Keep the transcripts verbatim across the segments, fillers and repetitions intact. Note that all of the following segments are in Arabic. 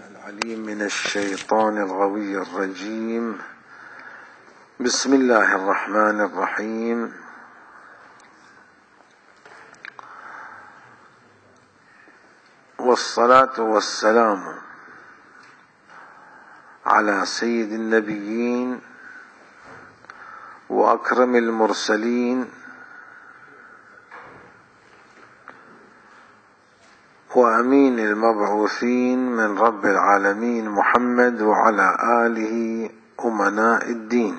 العليم من الشيطان الغوي الرجيم. بسم الله الرحمن الرحيم. والصلاة والسلام على سيد النبيين وأكرم المرسلين وأمين المبعوثين من رب العالمين محمد وعلى آله أمناء الدين،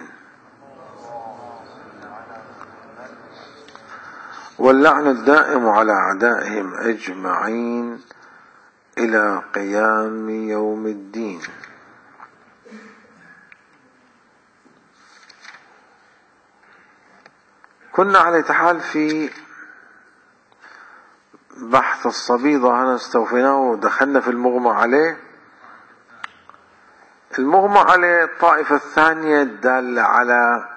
واللعن الدائم على أعدائهم أجمعين إلى قيام يوم الدين. كنا على حال في بحث الصبيضة، أنا استوفيناه ودخلنا في المغمى عليه. المغمى عليه الطائفة الثانية الدالة على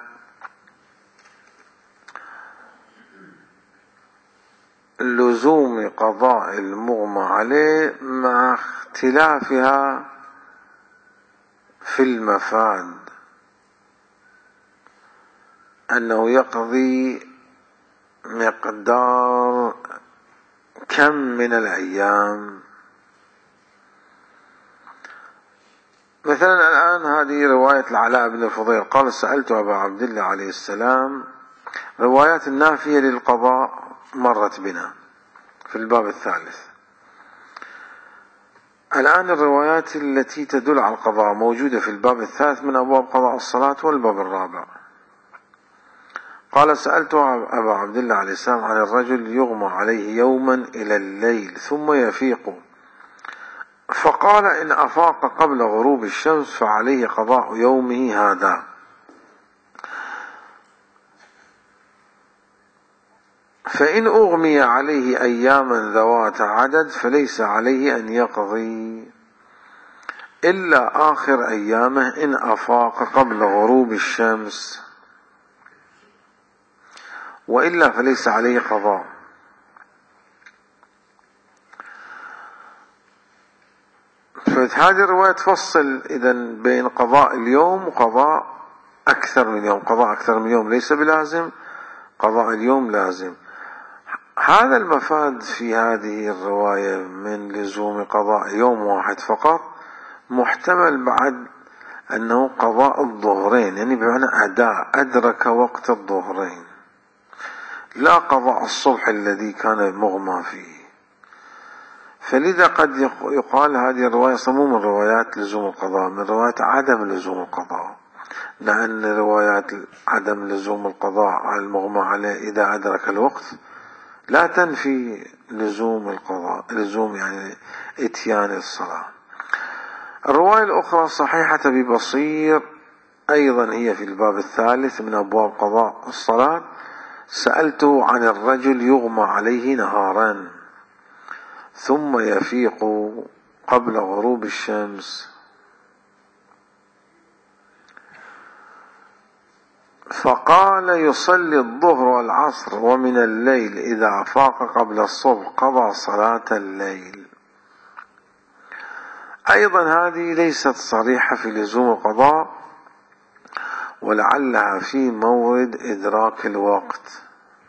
لزوم قضاء المغمى عليه مع اختلافها في المفاد، أنه يقضي مقدار كم من الأيام. مثلا الآن هذه رواية العلاء بن الفضيل قال: سألت أبا عبد الله عليه السلام. روايات النافية للقضاء مرت بنا في الباب الثالث. الآن الروايات التي تدل على القضاء موجودة في الباب الثالث من أبواب قضاء الصلاة والباب الرابع. قال: سألت أبا عبد الله عليه السلام عن الرجل يغمى عليه يوما إلى الليل ثم يفيق، فقال: إن أفاق قبل غروب الشمس فعليه قضاء يومه هذا، فإن أغمي عليه أياما ذوات عدد فليس عليه أن يقضي إلا آخر أيامه إن أفاق قبل غروب الشمس، وإلا فليس عليه قضاء. فهذه الرواية تفصل إذن بين قضاء اليوم وقضاء أكثر من يوم. قضاء أكثر من يوم ليس بلازم، قضاء اليوم لازم. هذا المفاد في هذه الرواية من لزوم قضاء يوم واحد فقط محتمل بعد أنه قضاء الظهرين، يعني بمعنى أداء أدرك وقت الظهرين، لا قضاء الصبح الذي كان مغمى فيه. فلذا قد يقال هذه الرواية مو من روايات لزوم القضاء، من روايات عدم لزوم القضاء، لأن روايات عدم لزوم القضاء على المغمى عليه إذا أدرك الوقت لا تنفي لزوم القضاء، لزوم يعني إتيان الصلاة. الرواية الأخرى صحيحة ببصير أيضا هي في الباب الثالث من أبواب قضاء الصلاة. سألته عن الرجل يغمى عليه نهارا ثم يفيق قبل غروب الشمس، فقال: يصلي الظهر والعصر ومن الليل إذا أفاق قبل الصبح قضى صلاة الليل. أيضا هذه ليست صريحة في لزوم القضاء، ولعلها في مورد إدراك الوقت.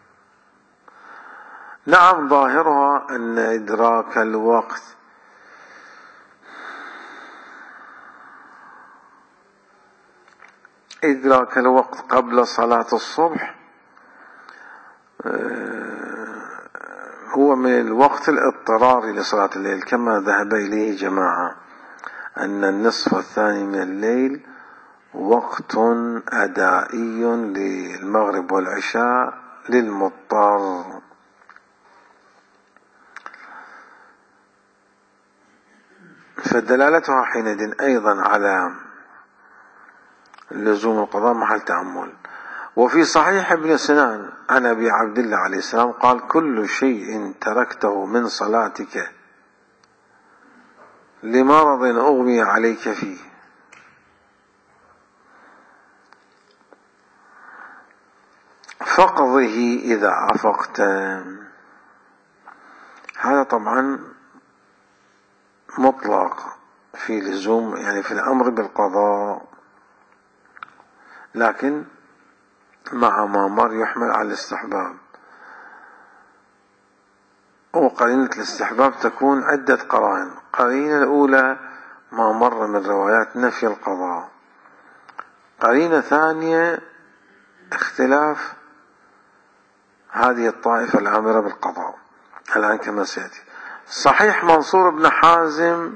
نعم، ظاهرها أن إدراك الوقت إدراك الوقت قبل صلاة الصبح هو من الوقت الاضطراري لصلاة الليل، كما ذهب إليه جماعة أن النصف الثاني من الليل وقت أدائي للمغرب والعشاء للمضطر. فدلالتها حينئذ أيضا على لزوم القضاء محل تأمل. وفي صحيح ابن سنان عن أبي عبد الله عليه السلام قال: كل شيء تركته من صلاتك لمرض أغمي عليك فيه فاقضه إذا أفقت. هذا طبعا مطلق في لزوم يعني في الأمر بالقضاء، لكن مع ما مر يحمل على الاستحباب. وقرينة الاستحباب تكون عدة قرائن. قرينة الأولى ما مر من روايات نفي القضاء. قرينة ثانية اختلاف هذه الطائفة الآمرة بالقضاء الآن كما سيأتي. صحيح منصور بن حازم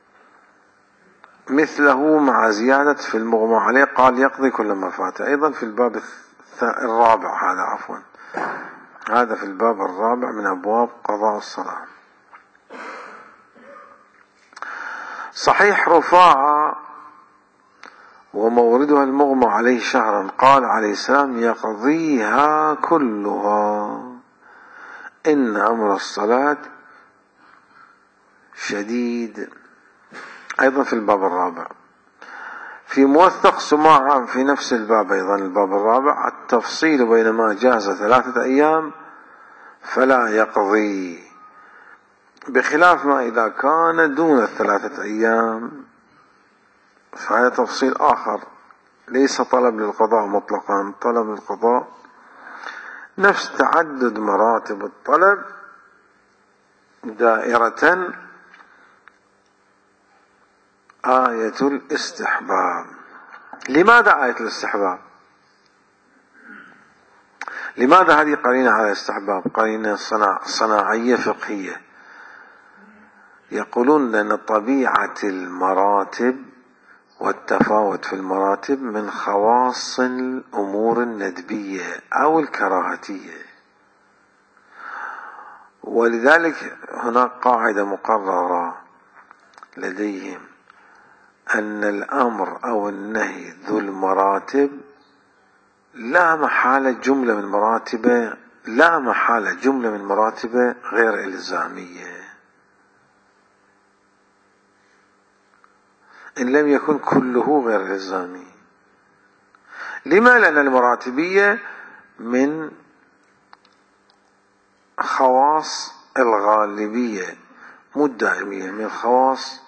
مثله مع زيادة في المغمى عليه، قال يقضي كل ما فات. أيضا في الباب الرابع، هذا عفوا هذا في الباب الرابع من أبواب قضاء الصلاة. صحيح رفاعة وموردها المغمى عليه شهرا، قال عليه السلام يقضيها كلها، إن أمر الصلاة شديد. أيضا في الباب الرابع. في موثق سماعة في نفس الباب أيضا الباب الرابع، التفصيل بين ما جاز ثلاثة أيام فلا يقضي، بخلاف ما إذا كان دون الثلاثة أيام فهذا تفصيل آخر، ليس طلب للقضاء مطلقا، طلب للقضاء نفس تعدد مراتب الطلب دائرة آية الاستحباب. لماذا آية الاستحباب؟ لماذا هذه قرينة على الاستحباب؟ قرينة صناع صناعية فقهية. يقولون أن طبيعة المراتب والتفاوت في المراتب من خواص الأمور الندبية أو الكراهتية، ولذلك هناك قاعدة مقررة لديهم أن الأمر أو النهي ذو المراتب لا محالة جملة من مراتبه لا محالة جملة من مراتبه غير إلزامية إن لم يكن كله غير إلزامي. لما؟ لأن المراتبية من خواص الغالبية مو الدائمية، من خواص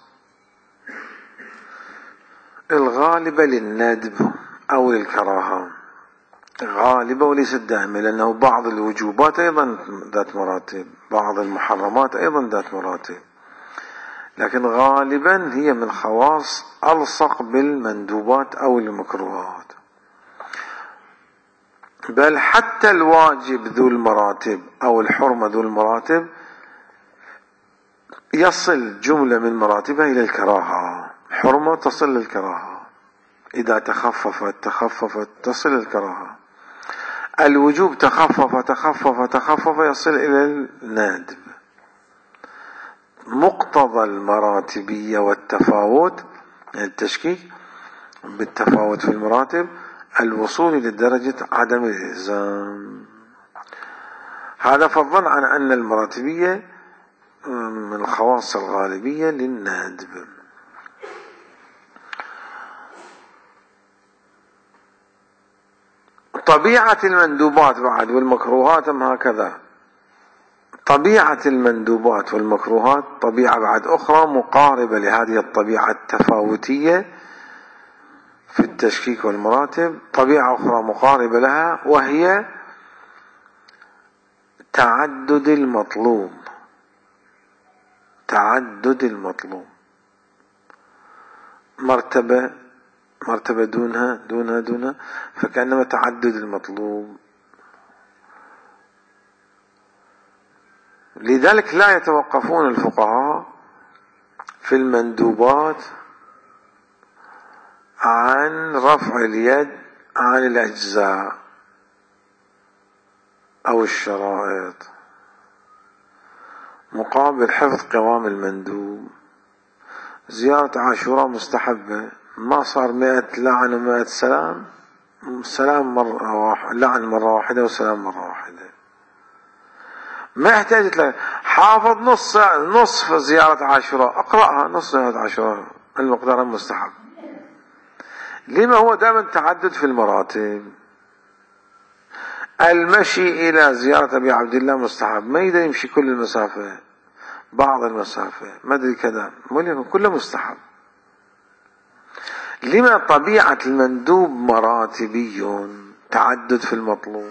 الغالبة للندب أو للكراهة، غالبة وليست دائمة، لأنه بعض الوجوبات أيضا ذات مراتب، بعض المحرمات أيضا ذات مراتب، لكن غالبا هي من خواص ألصق بالمندوبات أو المكروهات. بل حتى الواجب ذو المراتب أو الحرمة ذو المراتب يصل جملة من مراتبها إلى الكراهة، حرمة تصل للكراهة، إذا تخففت تخففت تصل للكراهة، الوجوب تخفف تخفف تخفف يصل إلى الندب. مقتضى المراتبية والتفاوت، يعني التشكيك بالتفاوت في المراتب، الوصول إلى درجة عدم الإلزام. هذا فضلا عن أن المراتبية من الخواص الغالبية للندب. طبيعة المندوبات بعد والمكروهات هم هكذا. طبيعة المندوبات والمكروهات طبيعة بعد أخرى مقاربة لهذه الطبيعة التفاوتية في التشكيك والمراتب، طبيعة أخرى مقاربة لها وهي تعدد المطلوب. تعدد المطلوب، مرتبة مرتبة دونها دونها دونها، فكأنما تعدد المطلوب. لذلك لا يتوقفون الفقهاء في المندوبات عن رفع اليد عن الأجزاء أو الشرائط مقابل حفظ قوام المندوب. زيارة عاشوراء مستحبة، ما صار مئة لعن ومئة سلام، سلام مرة واحدة، لعن مرة واحدة وسلام مرة واحدة، ما احتاجت لك حافظ نص نصف زيارة عاشوراء، اقرأها نص زيارة عاشوراء المقدار المستحب. لما؟ هو دائما تعدد في المراتب. المشي إلى زيارة أبي عبد الله مستحب، ما يقدر يمشي كل المسافة، بعض المسافة، ما أدري كذا، ولكن كله مستحب. لما طبيعة المندوب مراتبي، تعدد في المطلوب،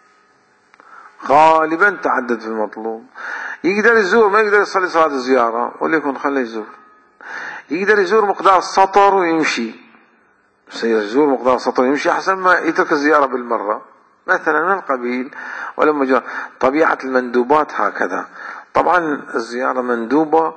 غالبا تعدد في المطلوب. يقدر يزور، ما يقدر يصلي صلاة الزيارة وليكن خليه يزور. يقدر يزور مقدار السطر ويمشي، سيزور مقدار السطر ويمشي أحسن ما يترك الزيارة بالمرة مثلا من القبيل. ولما جاء طبيعة المندوبات هكذا. طبعا الزيارة مندوبة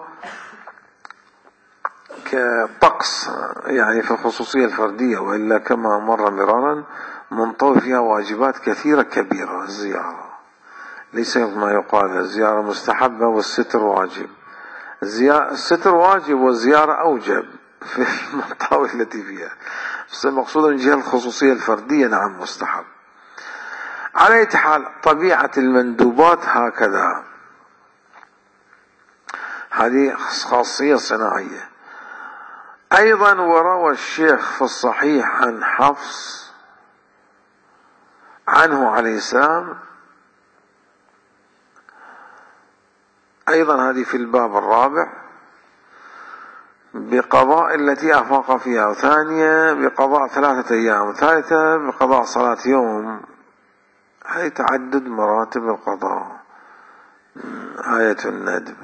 كطقس يعني في الخصوصية الفردية، وإلا كما مر مرارا منطوي فيها واجبات كثيرة كبيرة. الزيارة ليس ما يقال الزيارة مستحبة والستر واجب. الستر واجب والزيارة أوجب في المنطوي التي فيها، بس المقصود من جهة الخصوصية الفردية نعم مستحب. على أي حال طبيعة المندوبات هكذا، هذه خاصية صناعية. أيضا وروى الشيخ في الصحيح عن حفص عنه عليه السلام، أيضا هذه في الباب الرابع، بقضاء التي أفاق فيها، وثانية بقضاء ثلاثة أيام، وثالثة بقضاء صلاة يوم. هذه تعدد مراتب القضاء. آية الندب.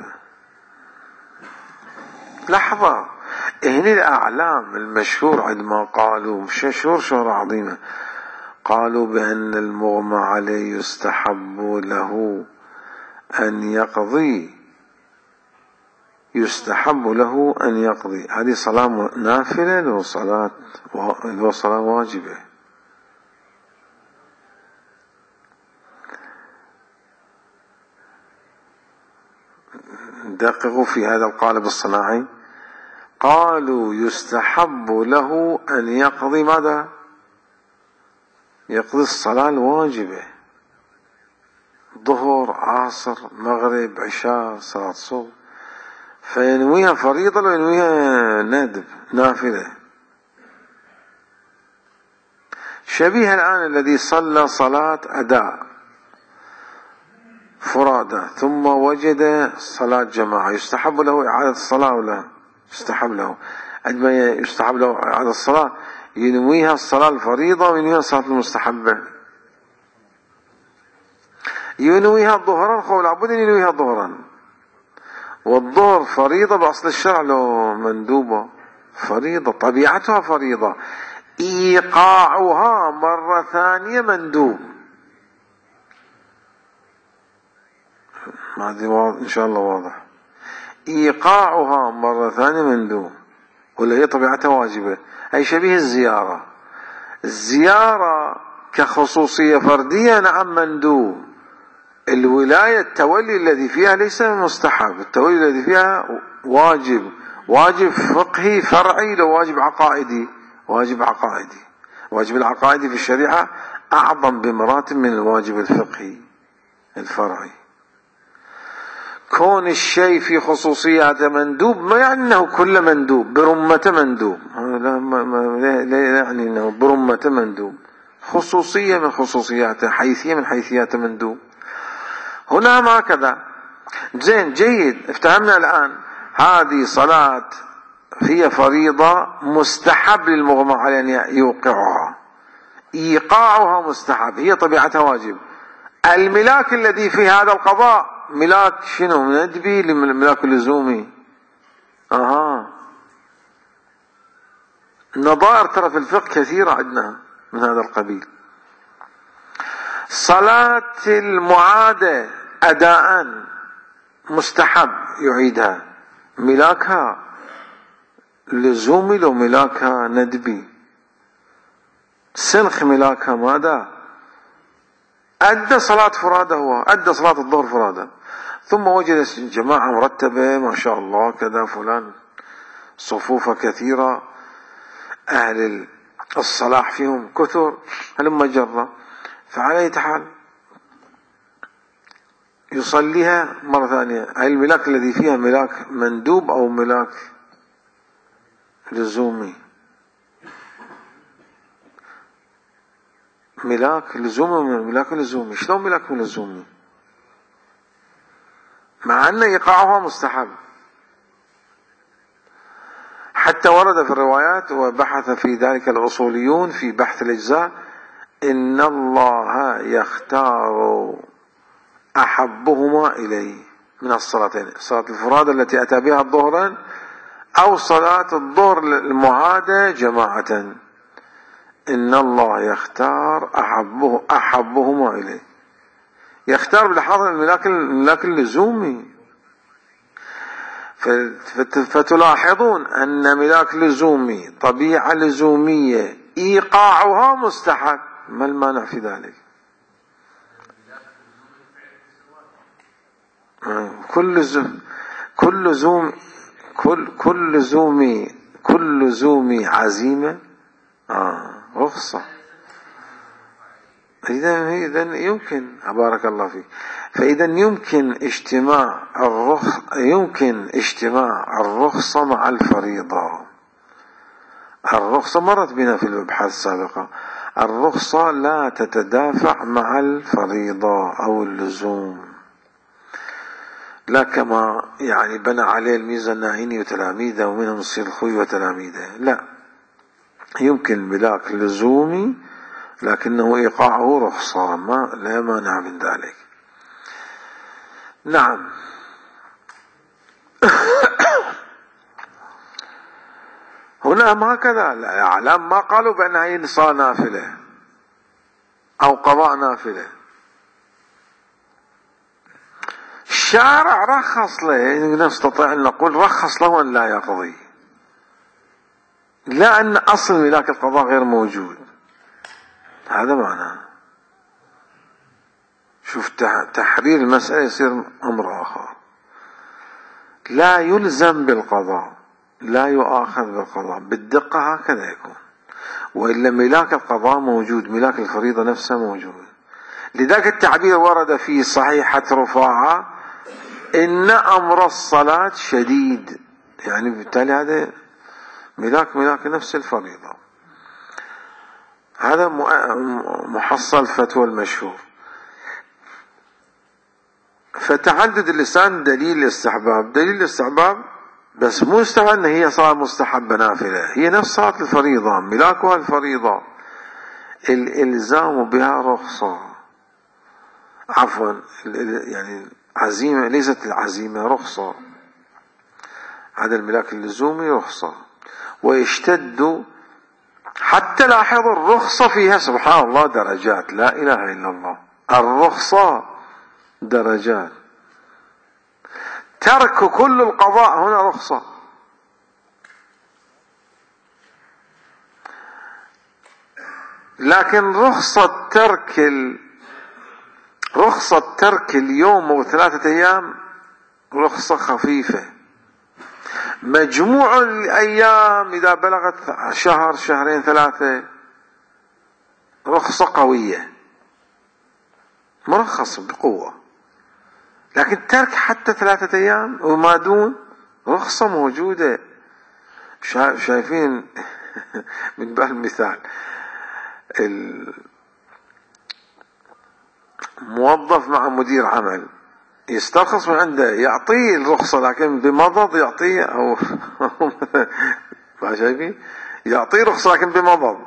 لحظة، هنا الأعلام المشهور عندما قالوا مشهور شهرة عظيمة، قالوا بأن المغمى عليه يستحب له أن يقضي، يستحب له أن يقضي. هذه صلاة نافلة لو صلاة لو صلاة واجبة. دققوا في هذا القالب الصناعي. قالوا يستحب له أن يقضي ماذا؟ يقضي الصلاة الواجبة، ظهر عصر مغرب عشاء صلاة صبح، فينويها فريضة وينويها ندب نافلة. شبيه الآن الذي صلى صلاة أداء فرادى ثم وجد صلاة جماعة، يستحب له إعادة الصلاة ولا يستحب له؟ عندما يستحب له إعادة الصلاة ينويها الصلاة الفريضة وينويها الصلاة المستحبة. ينويها ظهرا، خو لابد أن ينويها ظهرا، والظهر فريضة بأصل الشرع لو مندوبة، فريضة طبيعتها فريضة، إيقاعها مرة ثانية مندوب. هذه إن شاء الله واضح. إيقاعها مرة ثانية مندوب، ولا هي طبيعتها واجبة. أي شبيه الزيارة. الزيارة كخصوصية فردية نعم مندوب. الولاية التولي الذي فيها ليس مستحب، التولي الذي فيها واجب، واجب فقهي فرعي لو واجب عقائدي، واجب عقائدي. واجب العقائدي في الشريعة أعظم بمراتب من الواجب الفقهي الفرعي. كون الشيء في خصوصياته مندوب ما يعني أنه كل مندوب برمة مندوب، لا, ما ما لا يعني أنه برمة مندوب. خصوصية من خصوصياته، حيثية من حيثيات مندوب. هنا ما كذا. زين جيد، افتهمنا الآن هذه صلاة هي فريضة مستحب للمغمى عليه أن يوقعها، إيقاعها مستحب، هي طبيعتها واجب. الملاك الذي في هذا القضاء ملاك شنو؟ ندبي لملاك لزومي. اها نظائر ترى في الفقه كثيرة عندنا من هذا القبيل. صلاة المعادة أداء مستحب يعيدها، ملاكها لزومي لو ملاكها ندبي. سنخ ملاكها ماذا؟ أدى صلاة فرادة، هو أدى صلاة الظهر فرادة، ثم وجد جماعة مرتبة ما شاء الله كذا فلان صفوفة كثيرة، أهل الصلاح فيهم كثر، هلما جرى، فعلى حال يصليها مرة ثانية. هاي الملاك الذي فيها ملاك مندوب أو ملاك لزومي؟ ملاك لزومي. ملاك لزومي شلون ملاك لزومي؟ مع أن إيقاعها مستحب. حتى ورد في الروايات وبحث في ذلك الأصوليون في بحث الأجزاء: إن الله يختار أحبهما إليه من الصلاتين، صلاة الفرادى التي أتى بها الظهرين أو صلاة الظهر المعادة جماعة، إن الله يختار أحبه أحبهما إليه. يختار بالحاضر الملاك الملاك اللزومي. فتلاحظون أن ملاك لزومي طبيعة لزومية إيقاعها مستحب، ما المانع في ذلك؟ كل زوم كل زوم كل كل زومي كل زومي عزيمة آه رخصة. إذا إذا يمكن، بارك الله فيك، فإذا يمكن اجتماع الرخ يمكن اجتماع الرخصة مع الفريضة. الرخصة مرت بنا في الأبحاث السابقة، الرخصة لا تتدافع مع الفريضة أو اللزوم، لا كما يعني بنى عليه الميزة الناعيني وتلاميذه ومنهم السيد الخوي وتلاميذه، لا، يمكن ملاك لزومي لكنه إيقاعه رخصة، ما لا مانع من ذلك. نعم. هنا ما كذا، الأعلام ما قالوا بأنها هي صلاة نافلة أو قضاء نافلة. الشارع رخص له، نستطيع أن نقول رخص له أن لا يقضي، لا أن أصل ملاك القضاء غير موجود، هذا معناه. شوف تحرير المسألة يصير أمر آخر. لا يلزم بالقضاء، لا يؤاخذ بالقضاء بالدقة، هكذا يكون، وإلا ملاك القضاء موجود، ملاك الفريضة نفسها موجود. لذلك التعبير ورد في صحيحة رفاعة: إن أمر الصلاة شديد، يعني بالتالي هذا ملاك ملاك نفس الفريضة. هذا محصل فتوى المشهور. فتعدد اللسان دليل الاستحباب، دليل الاستحباب بس مو استحباب أن هي صلاة مستحبة نافلة، هي نفس صلاة الفريضة، ملاكها الفريضة، الإلزام بها رخصة، عفوا يعني عزيمة، ليست العزيمة رخصة، هذا الملاك اللزومي رخصة. ويشتد حتى لاحظوا الرخصة فيها سبحان الله درجات، لا إله إلا الله، الرخصة درجات. ترك كل القضاء هنا رخصة، لكن رخصة ترك ال... رخصة ترك اليوم أو ثلاثة أيام رخصة خفيفة. مجموع الأيام إذا بلغت شهر شهرين ثلاثة رخصة قوية، مرخص بقوة. لكن ترك حتى ثلاثة أيام وما دون رخصة موجودة. شايفين من باب المثال الموظف مع مدير عمل يسترخص من عنده، يعطيه الرخصة لكن بمضض يعطيه، أو ما شايفين، يعطيه رخصة لكن بمضض.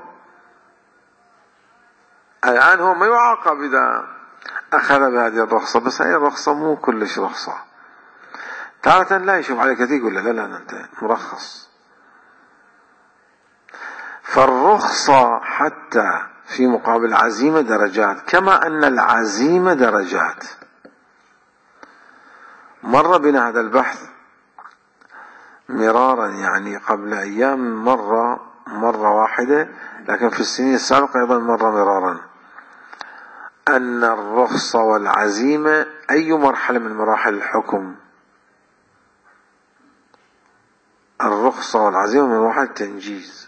الآن هو ما يعاقب إذا أخذ بهذه الرخصة، بس هي الرخصة مو كلش رخصة. تارة لا يشوف عليك يقول لا لا لا أنت مرخص. فالرخصة حتى في مقابل العزيمة درجات، كما أن العزيمة درجات. مر بنا هذا البحث مرارا، يعني قبل أيام مرة مرة واحدة، لكن في السنين السابقة أيضا مر مرارا، أن الرخصة والعزيمة أي مرحلة من مراحل الحكم؟ الرخصة والعزيمة من مراحل التنجيز،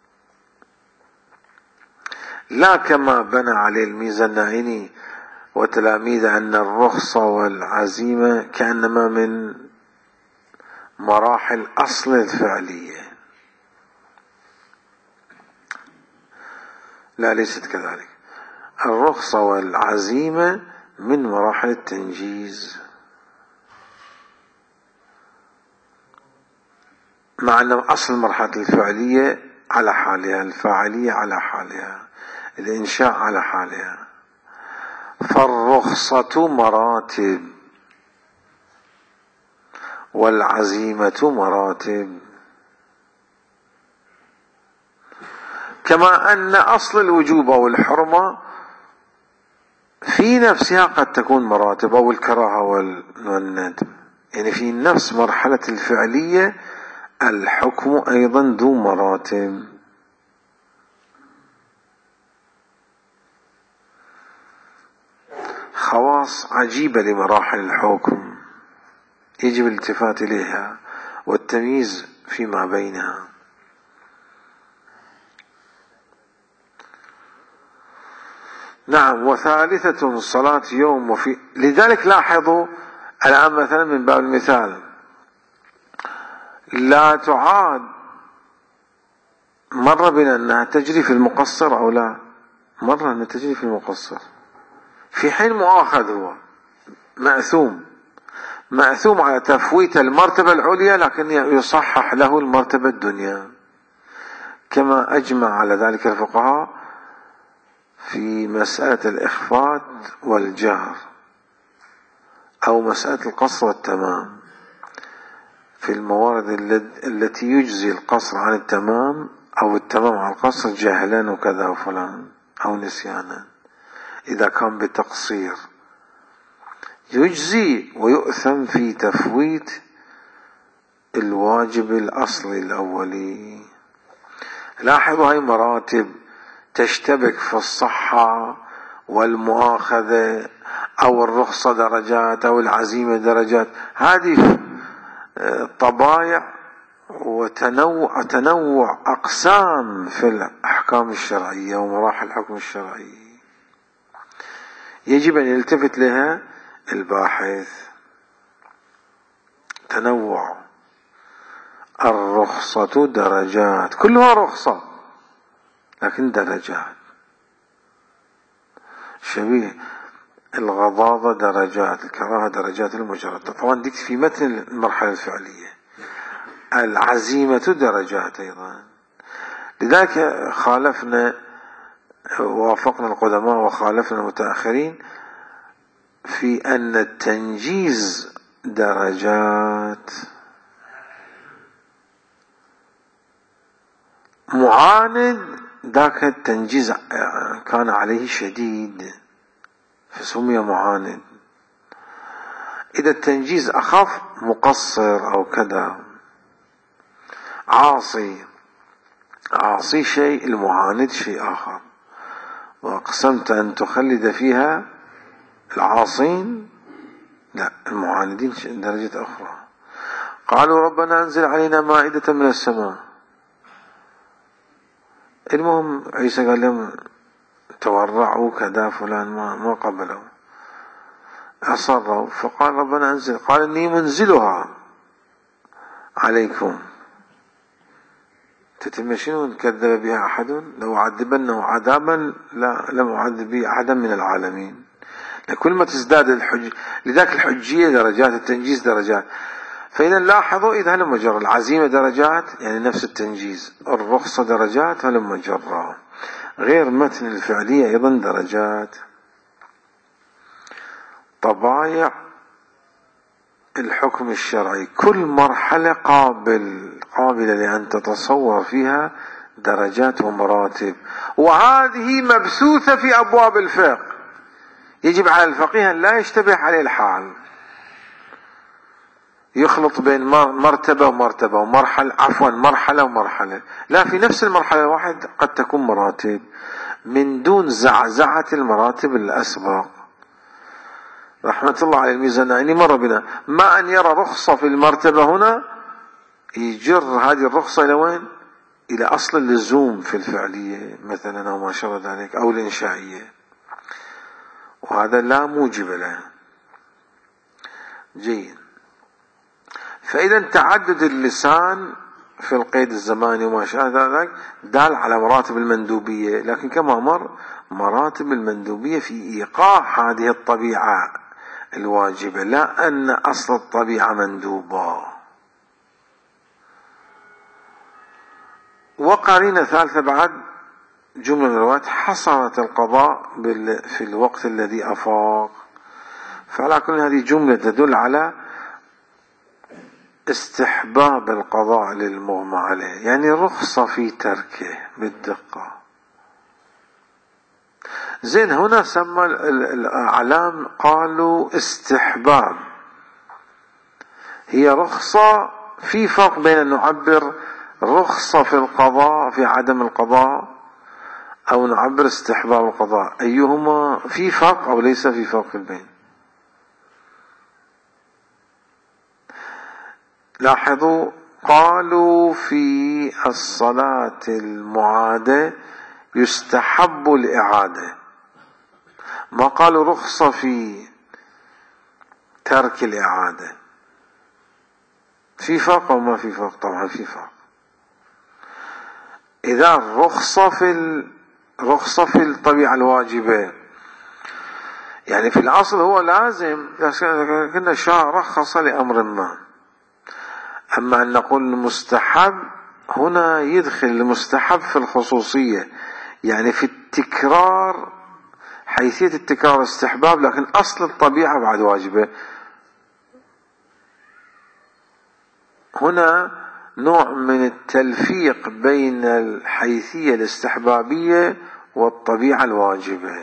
لا كما بنى عليه الميزة الناعيني وتلاميذه أن الرخصة والعزيمة كأنما من مراحل أصل الفعلية. لا، ليست كذلك. الرخصة والعزيمة من مراحل التنجيز. مع أن أصل المرحلة الفعلية على حالها، الفاعلية على حالها، الإنشاء على حالها. فالرخصة مراتب والعزيمة مراتب، كما أن أصل الوجوب أو الحرمة في نفسها قد تكون مراتب، أو الكراهة والندب، يعني في نفس مرحلة الفعلية الحكم أيضا ذو مراتب. خواص عجيبة لمراحل الحكم يجب الالتفات إليها والتمييز فيما بينها. نعم. وثالثة صلاة يوم وفي، لذلك لاحظوا الآن مثلا من باب المثال لا تعاد، مر بنا أنها تجري في المقصر أو لا، مر أنها تجري في المقصر، في حين مؤاخذ هو مأثوم، مأثوم على تفويت المرتبة العليا لكن يصحح له المرتبة الدنيا، كما أجمع على ذلك الفقهاء في مسألة الإخفاء والجهر، أو مسألة القصر والتمام، في الموارد التي يجزي القصر عن التمام أو التمام عن القصر جهلا وكذا وفلان أو نسيانا، إذا كان بتقصير يجزي ويؤثم في تفويت الواجب الأصلي الأولي. لاحظوا هاي مراتب تشتبك في الصحة والمؤاخذة أو الرخصة درجات أو العزيمة درجات، هذه طبايع وتنوع تنوع أقسام في الأحكام الشرعية ومراحل الحكم الشرعي، يجب أن يلتفت لها الباحث. تنوع. الرخصة درجات، كلها رخصة لكن درجات، شبيه الغضاضة درجات، الكراهة درجات، المجرد طبعا ديك في متن المرحلة الفعلية. العزيمة درجات أيضا. لذلك خالفنا، وافقنا القدماء وخالفنا المتأخرين في أن التنجيز درجات. معاند ذاك التنجيز كان عليه شديد فسمي معاند. إذا التنجيز أخف مقصر أو كذا. عاصي، عاصي شيء، المعاند شيء آخر. وأقسمت أن تخلد فيها العاصين، لا، المعاندين درجة أخرى. قالوا ربنا أنزل علينا مائدة من السماء. المهم عيسى قال لهم تورعوا كذا فلان، ما ما قبلوا، أصروا، فقال ربنا أنزل، قال إني منزلها عليكم تتمشون كذب بها أحد لو عذبنه عذابا لا لم أعذب به أحدا من العالمين. لكل ما تزداد الحج، لذلك الحجية درجات، التنجيز درجات. فإذا لاحظوا إذا هل مجرى العزيمة درجات يعني نفس التنجيز، الرخصة درجات هل مجرى، غير متن الفعلية أيضا درجات. طبايع الحكم الشرعي، كل مرحلة قابل قابلة لأن تتصور فيها درجات ومراتب، وهذه مبثوثة في أبواب الفقه. يجب على الفقيه أن لا يشتبه عليه الحال، يخلط بين مرتبة ومرتبة ومرحلة، عفوا مرحلة ومرحلة، لا، في نفس المرحلة الواحدة قد تكون مراتب من دون زعزعة المراتب الأسبق. رحمة الله على الميزاني مر بنا، ما أن يرى رخصة في المرتبة هنا يجر هذه الرخصة إلى وين؟ إلى أصل اللزوم في الفعلية مثلا أو ما شابه ذلك أو الإنشائية، وهذا لا موجب له. جيد. فإذا تعدد اللسان في القيد الزماني وما شابه ذلك دال على مراتب المندوبية، لكن كما مر مراتب المندوبية في إيقاع هذه الطبيعة الواجبة، لا أن أصل الطبيعة مندوبة. وقرينة ثالثة بعد جملة من الروايات حصرت القضاء في الوقت الذي أفاق. فعلى كل هذه جملة تدل على استحباب القضاء للمغمى عليه، يعني رخصة في تركه بالدقة. زين، هنا سمى الأعلام قالوا استحباب، هي رخصة. في فرق بين أن نعبر رخصة في القضاء في عدم القضاء أو نعبر استحباب القضاء، أيهما في فرق أو ليس في فرق بين؟ لاحظوا، قالوا في الصلاة المعادة يستحب الإعادة، ما قالوا رخصة في ترك الإعادة. في فرق أو ما في فرق؟ طبعا في فرق. إذا الرخصة في الرخصة في الطبيعة الواجبة، يعني في الأصل هو لازم، كنا الشارع رخص لأمر ما. أما أن نقول المستحب، هنا يدخل المستحب في الخصوصية، يعني في التكرار، حيثية التكرار استحباب، لكن أصل الطبيعة بعد واجبة. هنا نوع من التلفيق بين الحيثية الاستحبابية والطبيعة الواجبة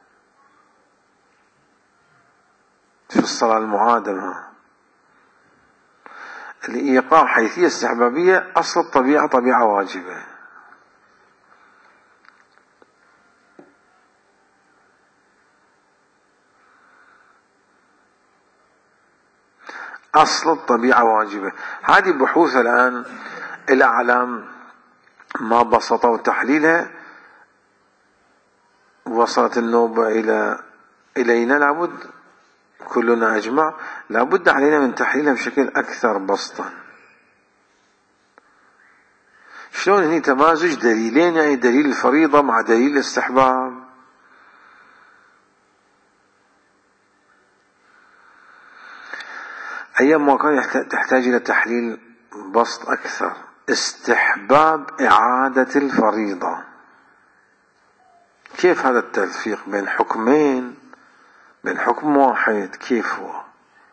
في الصلاة المعادة. الإيقاع حيثية استحبابية، أصل الطبيعة طبيعة واجبة. أصل الطبيعة واجبة. هذه بحوث الآن الأعلام ما بسطوا تحليلها، وصلت النوبة إلى إلينا، لابد كلنا أجمع لابد علينا من تحليلها بشكل أكثر بسطا. شلون هني تمازج دليلين، يعني دليل الفريضة مع دليل الاستحباب. أيام ما كان تحتاج إلى تحليل بسط أكثر. استحباب إعادة الفريضة، كيف هذا التلفيق بين حكمين، بين حكم واحد، كيف هو؟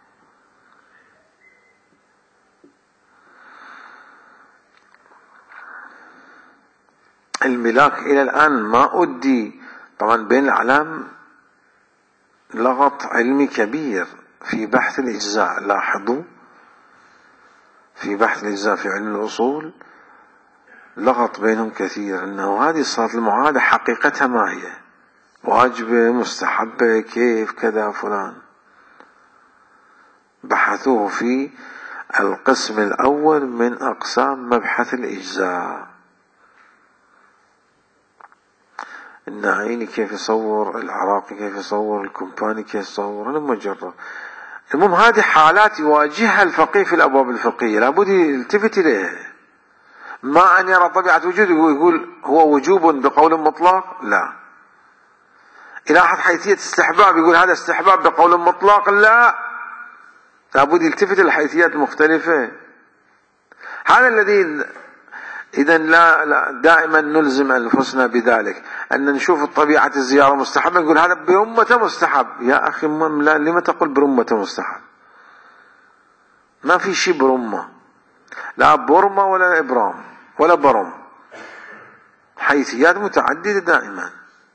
الملاك إلى الآن ما أدي، طبعا بين الأعلام لغط علمي كبير في بحث الإجزاء. لاحظوا في بحث الإجزاء في علم الأصول لغط بينهم كثير، أنه هذه الصلاة المعادة حقيقتها ما هي، واجبة، مستحبة، كيف كذا فلان. بحثوه في القسم الأول من أقسام مبحث الإجزاء. النعيني كيف يصور، العراقي كيف يصور، الكمباني كيف يصور، أنا مجرد. المهم هذه حالات يواجهها الفقيه في الأبواب الفقهية، لابد يلتفت إليها. ما أن يرى طبيعة وجود ويقول هو وجوب بقول مطلق، لا. إلى أحد حيثية استحباب يقول هذا استحباب بقول مطلق، لا. لابد يلتفت إلى الحيثيات المختلفة. هذا الذي إذا لا, لا دائما نلزم أنفسنا بذلك، أن نشوف الطبيعة الزيارة مستحبة نقول هذا برمة مستحب. يا أخي لا، لما تقول برمة مستحب؟ ما في شيء برمة، لا برمة ولا إبرام ولا برم، حيثيات متعددة دائما.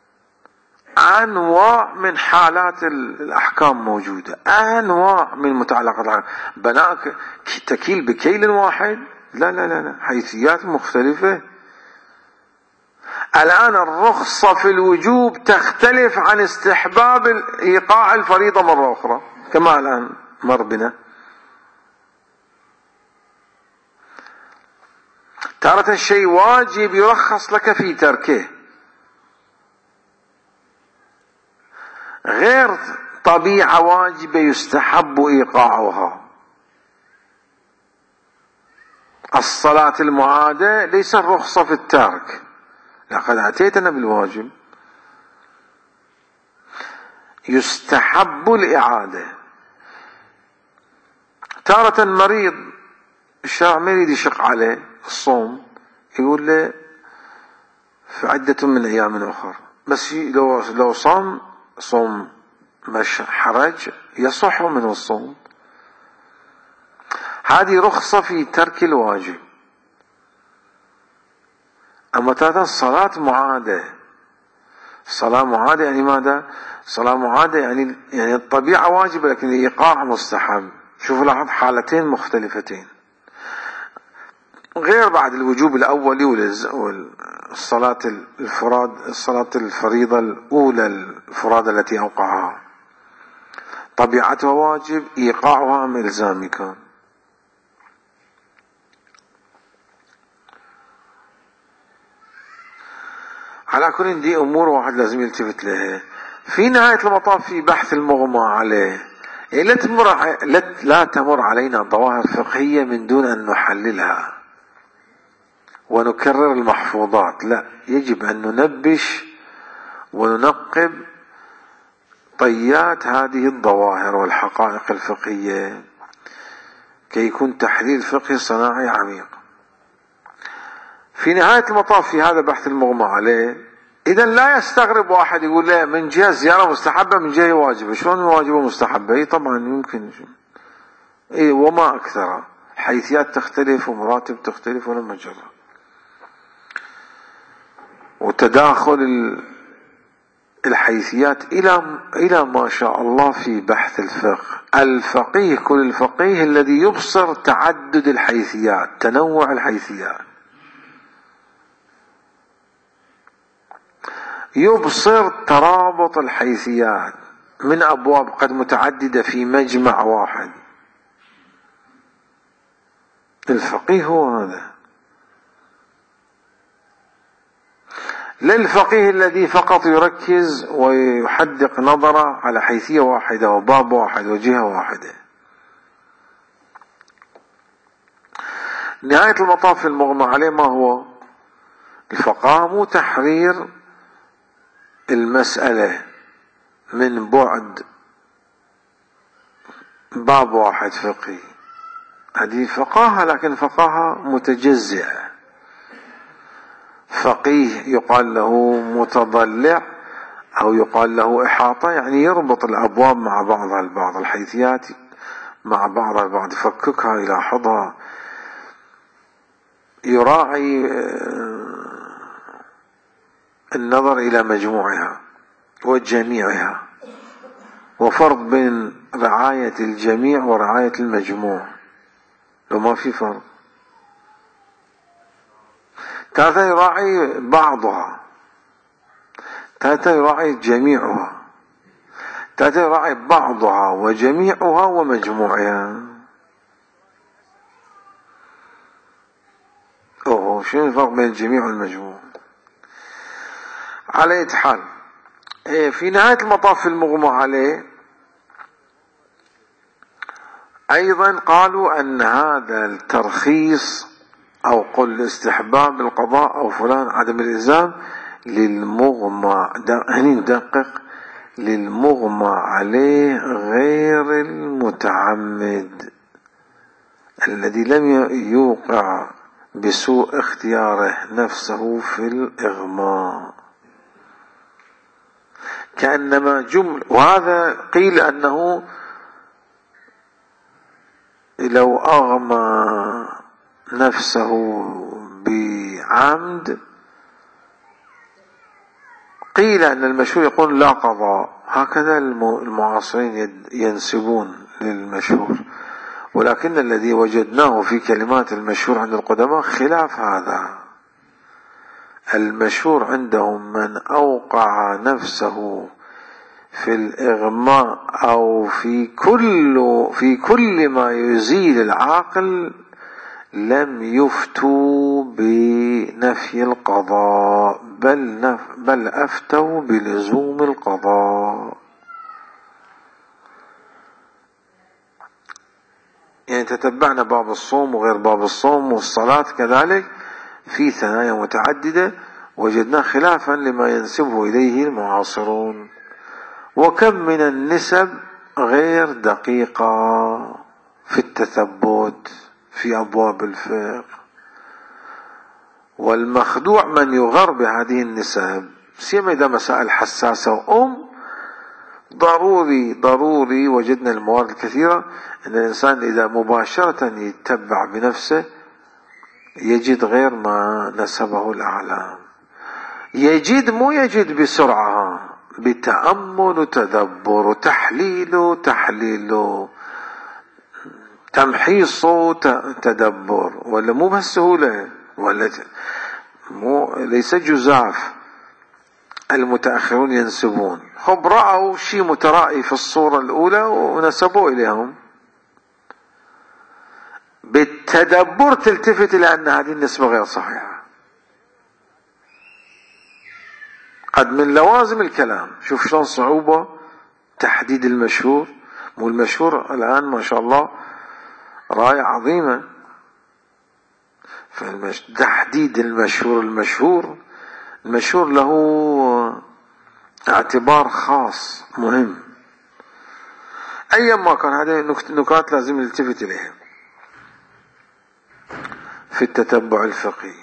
أنواع من حالات الأحكام موجودة، أنواع من متعلقات بناء تكيل بكيل واحد، لا لا لا لا، حيثيات مختلفة. الآن الرخصة في الوجوب تختلف عن استحباب إيقاع الفريضة مرة أخرى، كما الآن مر بنا. تارة الشيء واجب يرخص لك في تركه، غير طبيعة واجبة يستحب إيقاعها. الصلاة المعادة ليس الرخصة في الترك، لقد أتيتنا بالواجب. يستحب الإعادة. تارة مريض الشرع ما يريد يشق عليه الصوم، يقول له في عدة من أيام أخر، بس لو لو صام صوم مش حرج يصح من الصوم. هذه رخصة في ترك الواجب. أما تاتا الصلاة معادة، الصلاة معادة يعني ماذا؟ الصلاة معادة يعني يعني الطبيعة واجبة لكن الإيقاع مستحب. شوفوا لاحظ حالتين مختلفتين، غير بعد الوجوب الأولي والصلاة الفراد، الصلاة الفريضة الأولى الفرادة التي أوقعها طبيعتها واجب، إيقاعها أم إلزامي كان. على كل دي أمور واحد لازم يلتفت لها. في نهاية المطاف في بحث المغمى عليه، لا تمر لا تمر علينا ظواهر فقهية من دون أن نحللها ونكرر المحفوظات، لا، يجب أن ننبش وننقب طيات هذه الظواهر والحقائق الفقهية كي يكون تحليل فقهي صناعي عميق. في نهاية المطاف في هذا بحث المغمى عليه، إذا لا يستغرب واحد يقول لا من جهة زيارة مستحبة من جهة واجبة. شلون واجبة ومستحبة؟ إيه طبعا يمكن، إيه وما أكثر، حيثيات تختلف ومراتب تختلف ولا مجرى، وتداخل الحيثيات إلى إلى ما شاء الله في بحث الفقه. الفقيه كل الفقيه الذي يبصر تعدد الحيثيات، تنوع الحيثيات، يبصر ترابط الحيثيات من أبواب قد متعددة في مجمع واحد. الفقيه هو هذا، لا الفقيه الذي فقط يركز ويحدق نظره على حيثية واحدة وباب واحد وجهة واحدة. نهاية المطاف المغمى عليه ما هو؟ الفقه مو تحرير المسألة من بعد باب واحد فقهي، هذه فقاهة لكن فقاهة متجزئة. فقيه يقال له متضلع أو يقال له إحاطة، يعني يربط الأبواب مع بعضها البعض، الحيثيات مع بعضها البعض، يفككها يلاحظها، يراعي النظر إلى مجموعها وجميعها، وفرق بين رعاية الجميع ورعاية المجموع، لو ما في فرق. تاتا يراعي بعضها، تاتا يراعي جميعها، تاتا يراعي بعضها وجميعها ومجموعها. اوه شنو الفرق بين الجميع والمجموع؟ على أي حال، في نهاية المطاف المغمى عليه أيضا قالوا أن هذا الترخيص أو قل استحباب القضاء أو فلان عدم الإلزام للمغمى، هني ندقق، للمغمى عليه غير المتعمد الذي لم يوقع بسوء اختياره نفسه في الإغماء، كأنما جمل. وهذا قيل أنه لو أغمى نفسه بعمد، قيل أن المشهور يقول لا قضاء، هكذا المعاصرين ينسبون للمشهور، ولكن الذي وجدناه في كلمات المشهور عند القدماء خلاف هذا. المشهور عندهم من أوقع نفسه في الإغماء أو في كل في كل ما يزيل العاقل لم يفتوا بنفي القضاء، بل نف بل أفتوا بلزوم القضاء. يعني تتبعنا باب الصوم وغير باب الصوم والصلاة كذلك في ثنايا متعددة وجدنا خلافا لما ينسبه إليه المعاصرون، وكم من النسب غير دقيقة في التثبت في أبواب الفقه، والمخدوع من يغر بهذه النسب، سيما إذا مسائل حساسة وأم، ضروري ضروري وجدنا الموارد الكثيرة أن الإنسان إذا مباشرة يتبع بنفسه يجد غير ما نسبه الأعلام. يجد مو يجد بسرعة، بتأمل وتدبر وتحليل وتحليل تمحيص وتدبر، ولا مو بهالسهولة، ولا مو ليس جزاف. المتأخرون ينسبون، هم رأوا شيء مترائي في الصورة الأولى ونسبوا إليهم. بالتدبر تلتفت إلى أن هذه النسبة غير صحيحة. قد من لوازم الكلام، شوف شلون صعوبة تحديد المشهور. مو المشهور الآن ما شاء الله راية عظيمة، فتحديد المشهور المشهور المشهور له اعتبار خاص مهم. أيما كان هذه نكات لازم نلتفت إليها في التتبع الفقهي.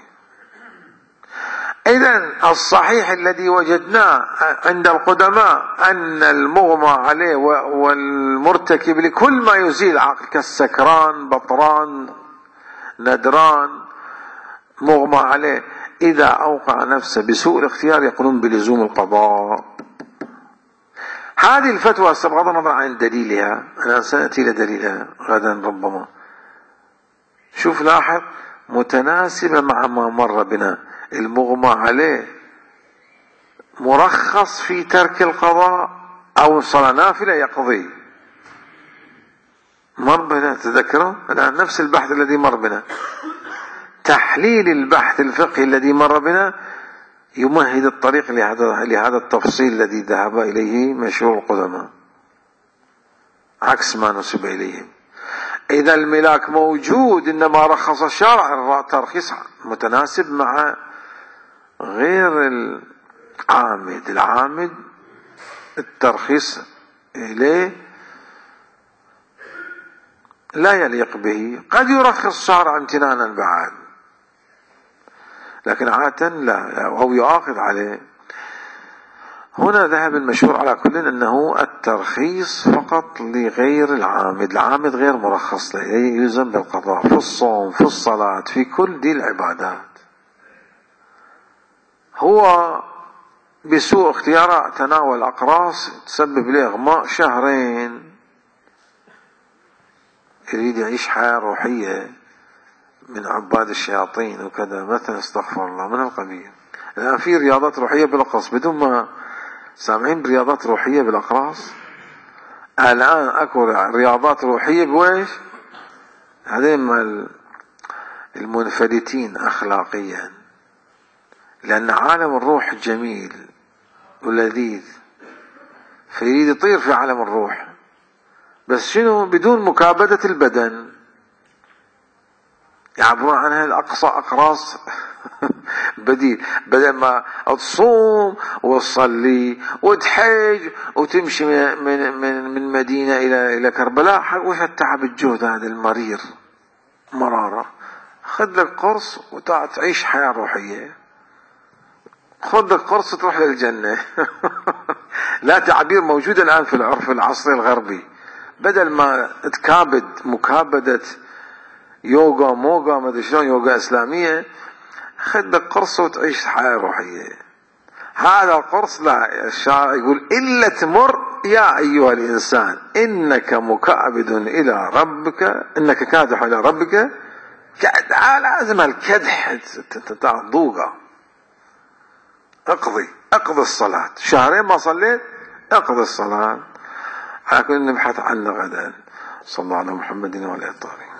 إذن الصحيح الذي وجدناه عند القدماء أن المغمى عليه والمرتكب لكل ما يزيل عقل كالسكران بطران ندران مغمى عليه إذا أوقع نفسه بسوء الاختيار يقولون بلزوم القضاء. هذه الفتوى بغض النظر عن دليلها، أنا سأتي لدليلها غدا ربما. شوف لاحظ، متناسبة مع ما مر بنا. المغمى عليه مرخص في ترك القضاء أو صلاة نافلة يقضي. مر بنا، تذكروا الآن نفس البحث الذي مر بنا، تحليل البحث الفقهي الذي مر بنا يمهد الطريق لهذا لهذا التفصيل الذي ذهب إليه مشهور القدماء عكس ما نسب إليهم. إذا الملاك موجود، إنما رخص الشارع الترخيص متناسب مع غير العامد. العامد الترخيص إليه لا يليق به، قد يرخص الشارع امتنانا بعد، لكن عادة لا، أو يؤاخذ عليه. هنا ذهب المشهور على كل أنه الترخيص فقط لغير العامد. العامد غير مرخص له، يلزم بالقضاء في الصوم في الصلاة في كل دي العبادات. هو بسوء اختياره تناول أقراص تسبب له إغماء شهرين، يريد يعيش حياة روحية من عباد الشياطين وكذا مثلا، استغفر الله من القبيل. الآن في رياضات روحية بالأقراص بدون ما سامعين برياضات روحية بالأقراص. الآن أكو رياضات روحية بويش؟ هذين المنفلتين أخلاقيا، لأن عالم الروح جميل ولذيذ، فيريد يطير في عالم الروح، بس شنو؟ بدون مكابدة البدن. يعبرون عنها الأقصى أقراص بديل، بدل ما تصوم وتصلي وتحج وتمشي من من من, من مدينة إلى إلى كربلاء، حق وش التعب الجهد هذا المرير مرارة. خذ لك قرص وتعيش حياة روحية، خذ لك قرص تروح للجنة. لا، تعبير موجود الآن في العرف العصري الغربي، بدل ما تكابد مكابدة يوغا موغا ما ادري شلون يوغا اسلاميه، خذ لك قرص وتعيش حياه روحيه. هذا القرص لا، الشاعر يقول الا تمر يا ايها الانسان انك مكابد الى ربك، انك كادح الى ربك كدح. لازم الكدح ذوقه. اقضي اقضي الصلاه، شهرين ما صليت اقضي الصلاه. على كل نبحث عنه غدا. صلى الله على محمد وعلى اله الطاهرين.